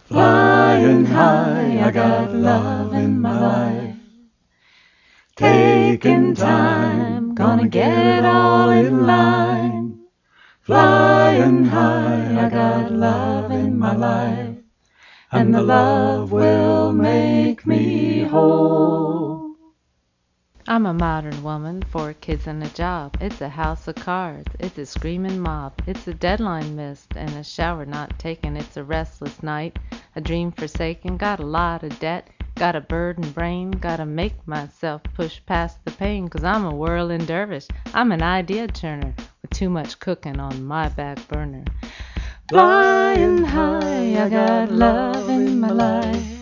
Flying high, I got love in my life. Taking time, gonna get it all in line. Flying high, I got love in my life. And the love will make me whole. I'm a modern woman, 4 kids and a job. It's a house of cards, it's a screaming mob. It's a deadline missed and a shower not taken. It's a restless night, a dream forsaken. Got a lot of debt, got a burdened brain. Gotta make myself push past the pain, 'cause I'm a whirling dervish. I'm an idea turner with too much cooking on my back burner. Flying high, I got love in my life.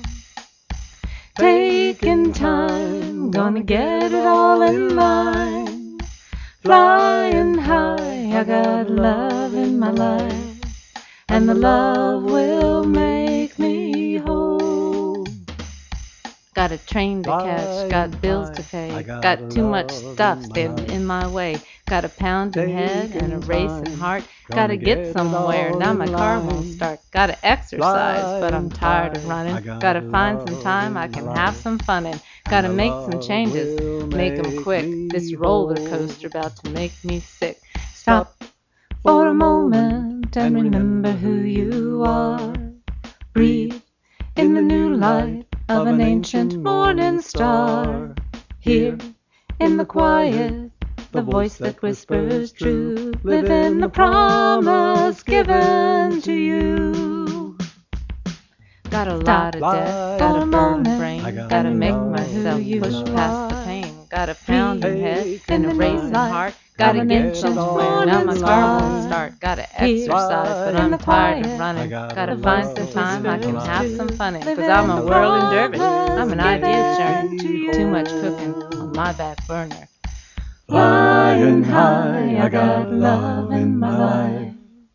Taking time, gonna get it all in line. Flying high, I got love in my life. And the love will make me whole. Got a train to catch, got bills to pay. Got too much stuff standing in my way. Got a pounding head and a racing heart. Gotta get somewhere, now my car won't start. Gotta exercise, but I'm tired of running. Gotta find some time I can have some fun in. Gotta make some changes, make 'em quick. This roller coaster about to make me sick. Stop for a moment and remember who you are. Breathe in the new light of an ancient morning star. Here in the quiet, the voice that whispers true. Live in the promise given to you. Got a lot of debt, got a burning brain. Gotta make myself push past the pain. Got a pounding head and a racing heart. Gotta get somewhere, now my car won't start. Gotta exercise, but I'm tired of running. Gotta find some time I can have some fun in. 'Cause I'm a whirling dervish, I'm an idea churn. Too much cooking on my back burner. Flying high, I got love in my life.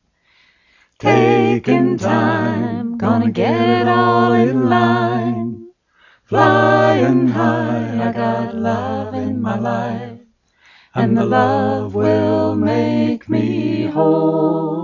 Taking time, gonna get it all in line. Flying high, I got love in my life. And the love will make me whole.